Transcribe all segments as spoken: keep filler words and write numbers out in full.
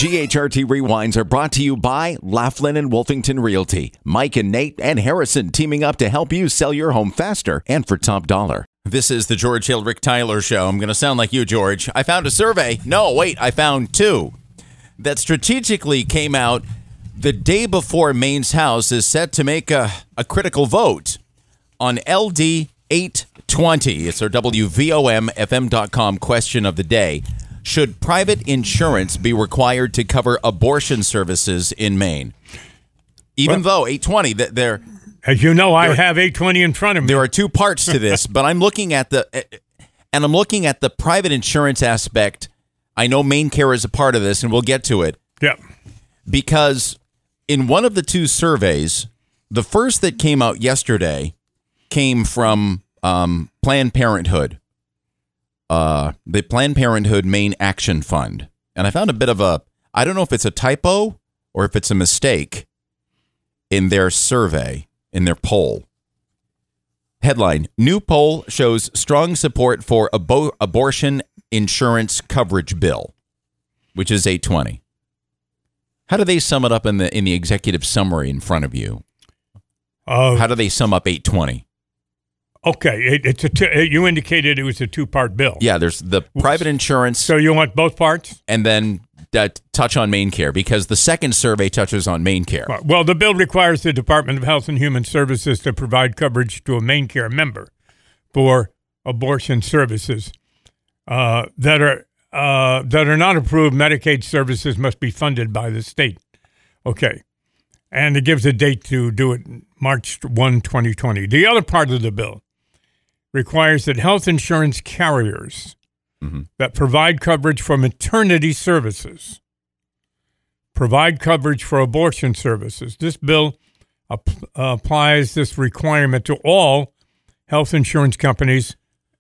G H R T Rewinds are brought to you by Laughlin and Wolfington Realty. Mike and Nate and Harrison teaming up to help you sell your home faster and for top dollar. This is the George Hill Rick Tyler Show. I'm going to sound like you, George. I found a survey. No, wait, I found two that strategically came out the day before Maine's House is set to make a, a critical vote on L D eight twenty. It's our W V O M F M dot com question of the day. Should private insurance be required to cover abortion services in Maine? Even well, though eight twenty, they're... As you know, I have eight twenty in front of me. There are two parts to this, but I'm looking at the... And I'm looking at the private insurance aspect. I know MaineCare is a part of this, and we'll get to it. Yeah. Because in one of the two surveys, the first that came out yesterday came from um, Planned Parenthood. Uh, the Planned Parenthood Maine Action Fund. And I found a bit of a, I don't know if it's a typo or if it's a mistake in their survey, in their poll. Headline, new poll shows strong support for abo- abortion insurance coverage bill, which is eight twenty. How do they sum it up in the in the executive summary in front of you? Uh, How do they sum up eight twenty? Okay, it, it's a t- you indicated it was a two-part bill. Yeah, there's the private insurance. So you want both parts? And then that touch on MaineCare, because the second survey touches on MaineCare. Well, the bill requires the Department of Health and Human Services to provide coverage to a MaineCare member for abortion services uh, that are uh, that are not approved. Medicaid services must be funded by the state. Okay, and it gives a date to do it, March first, twenty twenty. The other part of the bill requires that health insurance carriers mm-hmm. that provide coverage for maternity services provide coverage for abortion services. This bill ap- uh, applies this requirement to all health insurance companies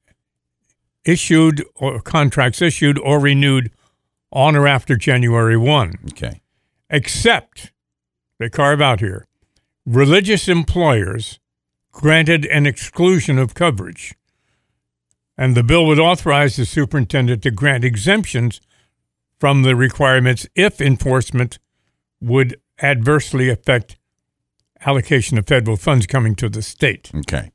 issued or contracts issued or renewed on or after January first. Okay. Except, they carve out here, religious employers granted an exclusion of coverage. And the bill would authorize the superintendent to grant exemptions from the requirements if enforcement would adversely affect allocation of federal funds coming to the state. Okay.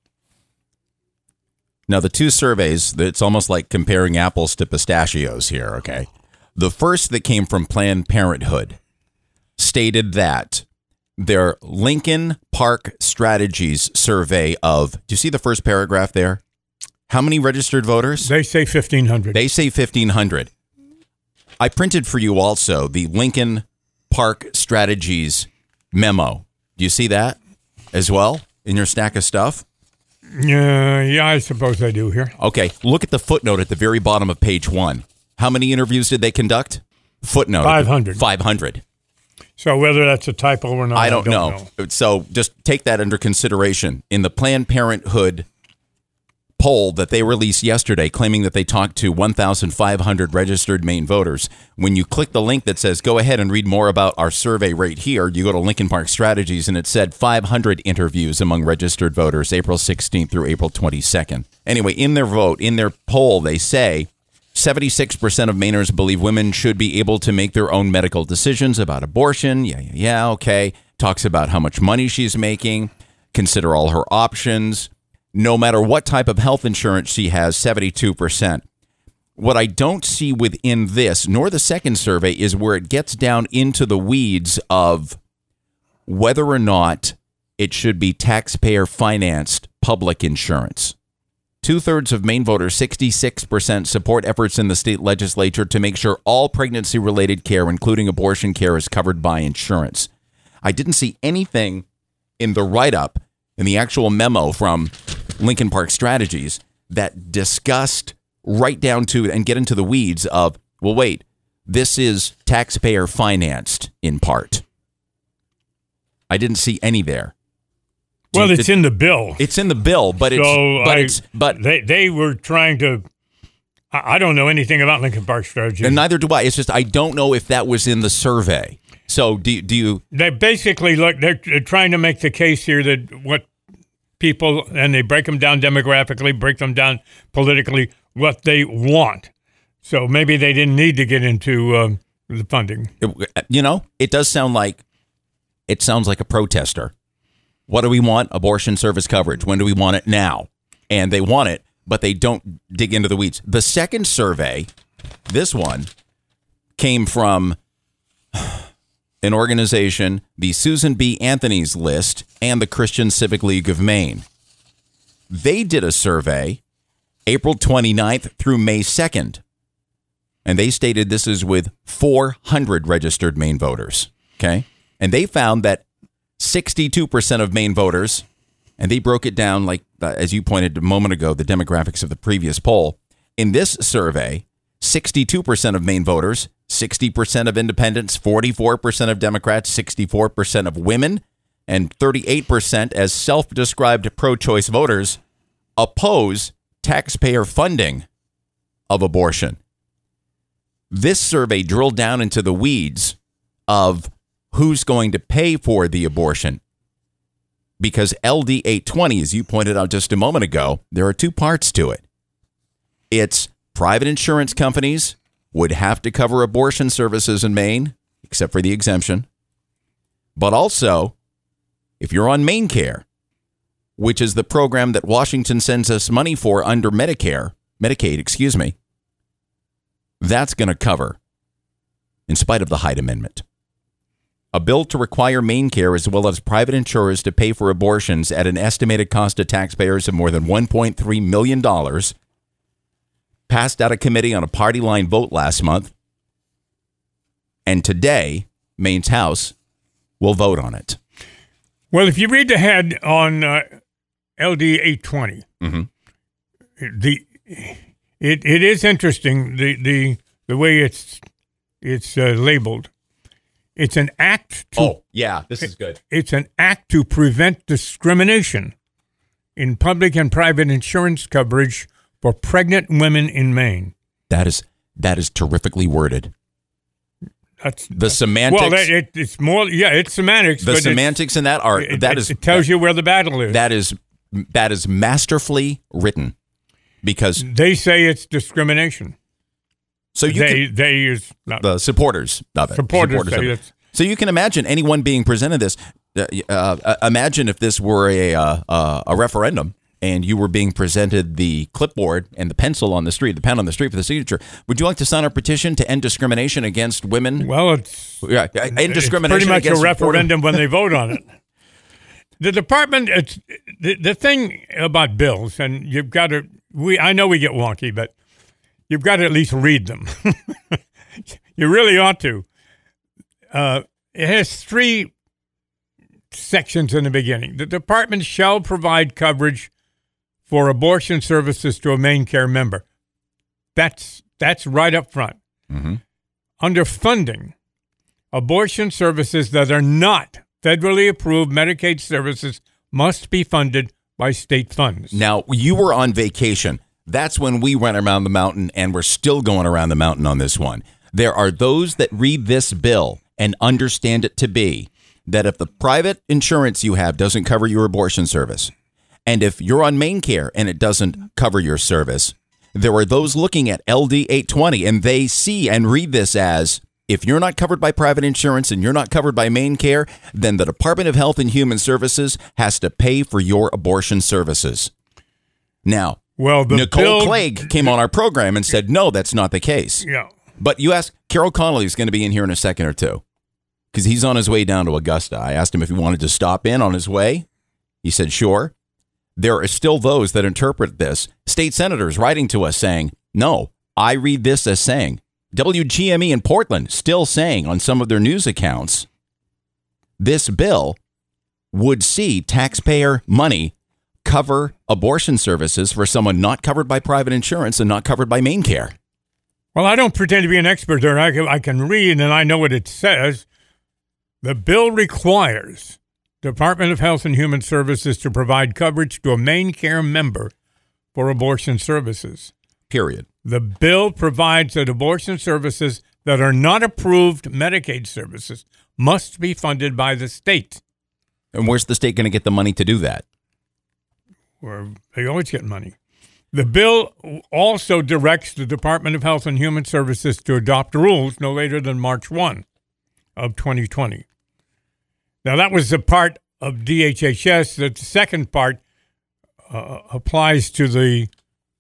Now, the two surveys, it's almost like comparing apples to pistachios here, okay? The first that came from Planned Parenthood stated that their Lincoln Park Strategies survey of, do you see the first paragraph there? How many registered voters? They say fifteen hundred. They say fifteen hundred. I printed for you also the Lincoln Park Strategies memo. Do you see that as well in your stack of stuff? Uh, yeah, I suppose I do here. Okay, look at the footnote at the very bottom of page one. How many interviews did they conduct? Footnote. five hundred. five hundred. So whether that's a typo or not, I don't, I don't know. know. So just take that under consideration. In the Planned Parenthood poll that they released yesterday, claiming that they talked to one thousand five hundred registered Maine voters, when you click the link that says, go ahead and read more about our survey right here, you go to Lincoln Park Strategies, and it said five hundred interviews among registered voters, April sixteenth through April twenty-second. Anyway, in their vote, in their poll, they say seventy-six percent of Mainers believe women should be able to make their own medical decisions about abortion. Yeah, yeah, yeah, okay. Talks about how much money she's making. Consider all her options. No matter what type of health insurance she has, seventy-two percent. What I don't see within this, nor the second survey, is where it gets down into the weeds of whether or not it should be taxpayer-financed public insurance. Two-thirds of Maine voters, sixty-six percent, support efforts in the state legislature to make sure all pregnancy-related care, including abortion care, is covered by insurance. I didn't see anything in the write-up, in the actual memo from Lincoln Park Strategies, that discussed right down to and get into the weeds of, well, wait, this is taxpayer-financed in part. I didn't see any there. Well, it's in the bill. It's in the bill, but it's so but I, it's but they they were trying to. I don't know anything about Lincoln Park Strategy, and neither do I. It's just I don't know if that was in the survey. So do do you? They basically look. They're, they're trying to make the case here that what people, and they break them down demographically, break them down politically, what they want. So maybe they didn't need to get into um, the funding. It, you know, it does sound like it sounds like a protester. What do we want? Abortion service coverage. When do we want it? Now. And they want it, but they don't dig into the weeds. The second survey, this one, came from an organization, the Susan B. Anthony's List and the Christian Civic League of Maine. They did a survey April twenty-ninth through May second. And they stated this is with four hundred registered Maine voters. Okay. And they found that sixty-two percent of Maine voters, and they broke it down like, uh, as you pointed a moment ago, the demographics of the previous poll. In this survey, sixty-two percent of Maine voters, sixty percent of independents, forty-four percent of Democrats, sixty-four percent of women, and thirty-eight percent as self-described pro-choice voters oppose taxpayer funding of abortion. This survey drilled down into the weeds of who's going to pay for the abortion. Because L D eight twenty, as you pointed out just a moment ago, there are two parts to it. It's private insurance companies would have to cover abortion services in Maine, except for the exemption. But also, if you're on MaineCare, which is the program that Washington sends us money for under Medicare, Medicaid, excuse me, that's going to cover, in spite of the Hyde Amendment, a bill to require MaineCare as well as private insurers to pay for abortions at an estimated cost to taxpayers of more than one point three million dollars passed out of committee on a party line vote last month. And today, Maine's House will vote on it. Well, if you read the head on uh, L D eight twenty, mm-hmm. the it it is interesting the the the way it's it's uh, labeled. It's an act to Oh, yeah, this is good. It's an act to prevent discrimination in public and private insurance coverage for pregnant women in Maine. That is that is terrifically worded. That's the semantics. Well, that, it, it's more. Yeah, it's semantics. The but semantics in that are it, that it, is it tells that, you where the battle is. That is that is masterfully written, because they say it's discrimination. So you they can, they is not, the supporters of it. Supporters, supporters say of it. it's, So you can imagine anyone being presented this. Uh, uh, imagine if this were a uh, uh, a referendum and you were being presented the clipboard and the pencil on the street, the pen on the street for the signature. Would you like to sign a petition to end discrimination against women? Well, it's, yeah, end discrimination. It's pretty much against a referendum when they vote on it. The department, it's the, the thing about bills, and you've got to. We I know we get wonky, but you've got to at least read them. You really ought to. Uh, it has three sections in the beginning. The department shall provide coverage for abortion services to a MaineCare member. That's that's right up front. Mm-hmm. Under funding, abortion services that are not federally approved Medicaid services must be funded by state funds. Now, you were on vacation. That's when we went around the mountain, and we're still going around the mountain on this one. There are those that read this bill and understand it to be that if the private insurance you have doesn't cover your abortion service, and if you're on MaineCare and it doesn't cover your service, there are those looking at L D eight twenty and they see and read this as, if you're not covered by private insurance and you're not covered by MaineCare, then the Department of Health and Human Services has to pay for your abortion services. Now, well, the Nicole bill, Clegg came on our program and said, no, that's not the case. Yeah. But you ask, Carol Connolly is going to be in here in a second or two because he's on his way down to Augusta. I asked him if he wanted to stop in on his way. He said, sure. There are still those that interpret this. State senators writing to us saying, no, I read this as saying, W G M E in Portland still saying on some of their news accounts, this bill would see taxpayer money cover abortion services for someone not covered by private insurance and not covered by MaineCare. Well, I don't pretend to be an expert there. I can, I can read and I know what it says. The bill requires Department of Health and Human Services to provide coverage to a MaineCare member for abortion services. Period. The bill provides that abortion services that are not approved Medicaid services must be funded by the state. And where's the state going to get the money to do that? Or they always get money. The bill also directs the Department of Health and Human Services to adopt rules no later than March first of twenty twenty. Now, that was the part of D H H S. The second part uh, applies to the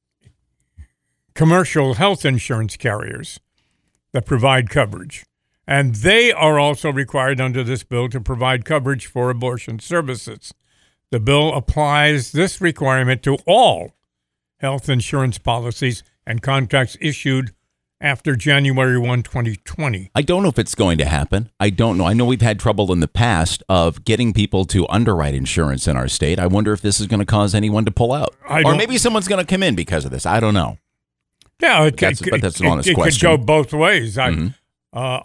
commercial health insurance carriers that provide coverage. And they are also required under this bill to provide coverage for abortion services. The bill applies this requirement to all health insurance policies and contracts issued after January first, twenty twenty. I don't know if it's going to happen. I don't know. I know we've had trouble in the past of getting people to underwrite insurance in our state. I wonder if this is going to cause anyone to pull out. Or maybe someone's going to come in because of this. I don't know. Yeah, it, but that's, it, but that's an it, honest it question. It could go both ways. I, mm-hmm. uh,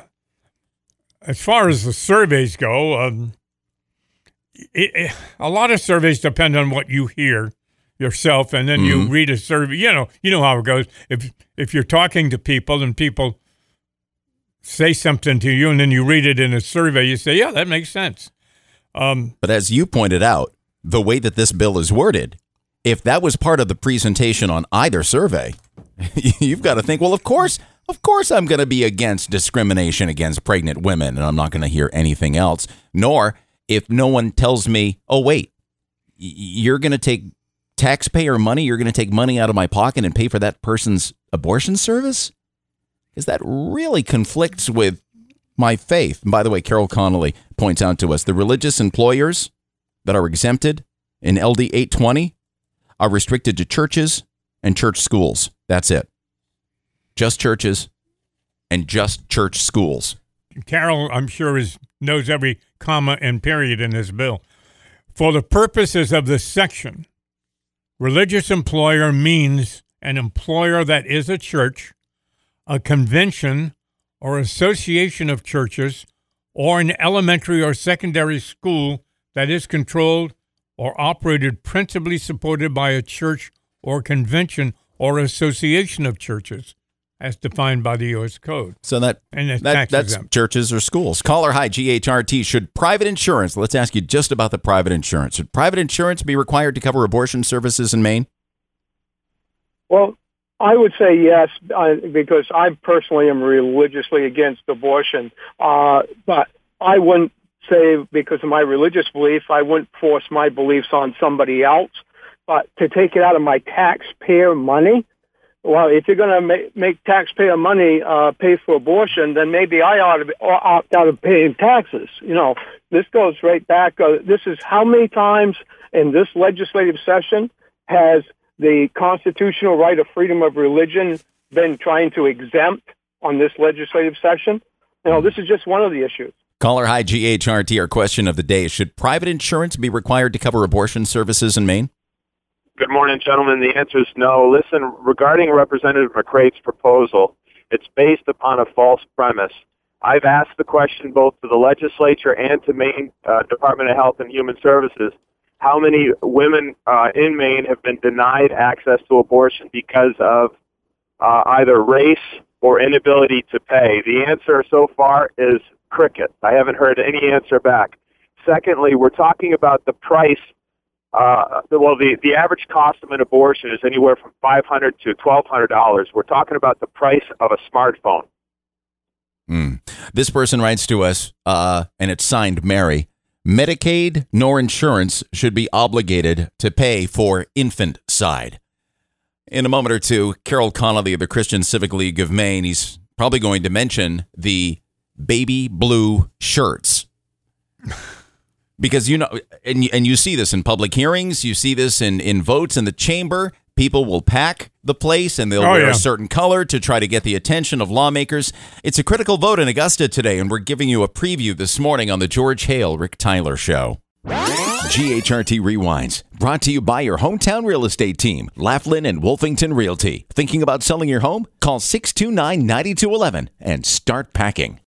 as far as the surveys go, um, it, it, a lot of surveys depend on what you hear yourself, and then mm-hmm. you read a survey. You know, you know how it goes. If if you're talking to people and people say something to you, and then you read it in a survey, you say, "Yeah, that makes sense." Um, but as you pointed out, the way that this bill is worded, if that was part of the presentation on either survey, you've got to think, well, of course, of course, I'm going to be against discrimination against pregnant women, and I'm not going to hear anything else. Nor if no one tells me, oh, wait, you're going to take taxpayer money, you're going to take money out of my pocket and pay for that person's abortion service? Because that really conflicts with my faith. And by the way, Carol Connolly points out to us the religious employers that are exempted in L D eight twenty are restricted to churches and church schools. That's it. Just churches and just church schools. Carol, I'm sure, is knows every comma and period in this bill. For the purposes of this section, religious employer means an employer that is a church, a convention or association of churches, or an elementary or secondary school that is controlled or operated principally supported by a church or convention or association of churches, as defined by the U S Code. So that, and it's that that's exempt. Churches or schools. Caller, hi, G H R T. Should private insurance, let's ask you just about the private insurance. Should private insurance be required to cover abortion services in Maine? Well, I would say yes, uh, because I personally am religiously against abortion. Uh, but I wouldn't say, because of my religious belief, I wouldn't force my beliefs on somebody else. But to take it out of my taxpayer money, well, if you're going to make, make taxpayer money uh, pay for abortion, then maybe I ought to be, opt out of paying taxes. You know, this goes right back. Uh, this is how many times in this legislative session has the constitutional right of freedom of religion been trying to exempt on this legislative session? You know, this is just one of the issues. Caller, hi, G H R T. Our question of the day: should private insurance be required to cover abortion services in Maine? Good morning, gentlemen. The answer is no. Listen, regarding Representative McCrate's proposal, it's based upon a false premise. I've asked the question both to the legislature and to Maine uh, Department of Health and Human Services, how many women uh, in Maine have been denied access to abortion because of uh, either race or inability to pay. The answer so far is cricket. I haven't heard any answer back. Secondly, we're talking about the price. Uh, well, the, the average cost of an abortion is anywhere from five hundred dollars to twelve hundred dollars. We're talking about the price of a smartphone. Mm. This person writes to us, uh, and it's signed Mary. Medicaid nor insurance should be obligated to pay for infant side. In a moment or two, Carol Connolly of the Christian Civic League of Maine, he's probably going to mention the baby blue shirts. Because, you know, and, and you see this in public hearings, you see this in, in votes in the chamber. People will pack the place and they'll oh, wear yeah. a certain color to try to get the attention of lawmakers. It's a critical vote in Augusta today, and we're giving you a preview this morning on the George Hale, Rick Tyler Show. G H R T Rewinds, brought to you by your hometown real estate team, Laughlin and Wolfington Realty. Thinking about selling your home? Call six two nine, nine two one one and start packing.